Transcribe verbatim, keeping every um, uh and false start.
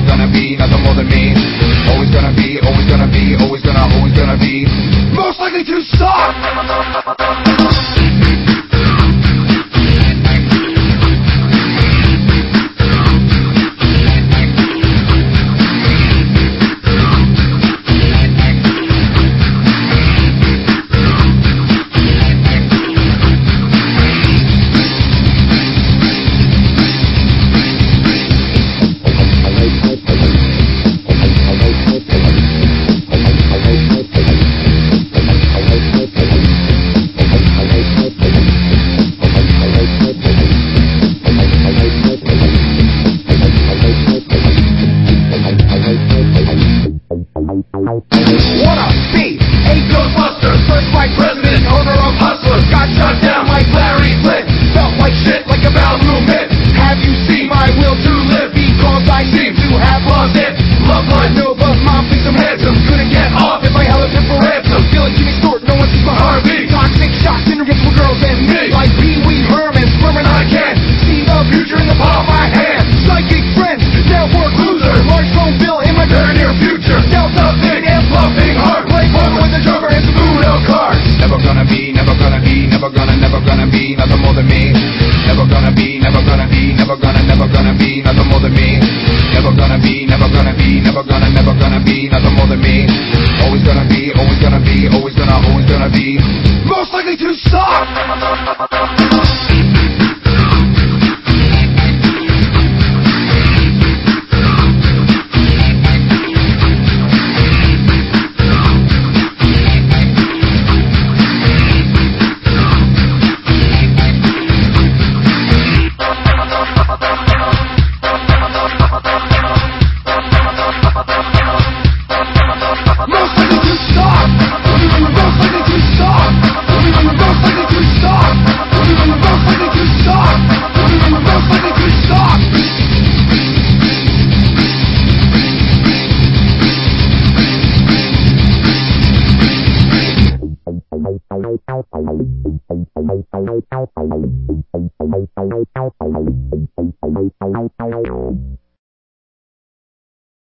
gonna be nothing more than me. Always gonna be, always gonna be, always gonna, always gonna be most likely to suck. Wanna be a Ghostbuster, first white president, owner of Hustlers, got shot down like Larry Flint, felt like shit like a ballroom hit. Have you seen my will to live? Because I seem to have lost it. Love line, no, but mom thinks I'm handsome. Couldn't get off if I held a pin for ransom. Feeling Jimmy Stewart, no one sees my Harvey. Toxic shots, interviews with girls and me. Like Pee Wee Herman, squirming I can see the future in the palm of my hand. Psychic friends, network loser, large phone bill in my very near future. Delta big and fluffing hard, play ball with the drummer and some Uno cards. Never gonna be, never gonna be, never gonna, never gonna be nothing more than me. Never gonna be, never gonna be, never gonna, never gonna be nothing more than me. Never gonna be, never gonna be, never gonna, never gonna be nothing more than me. Always gonna be, always gonna be, always gonna, always gonna be most likely to suck. Bye.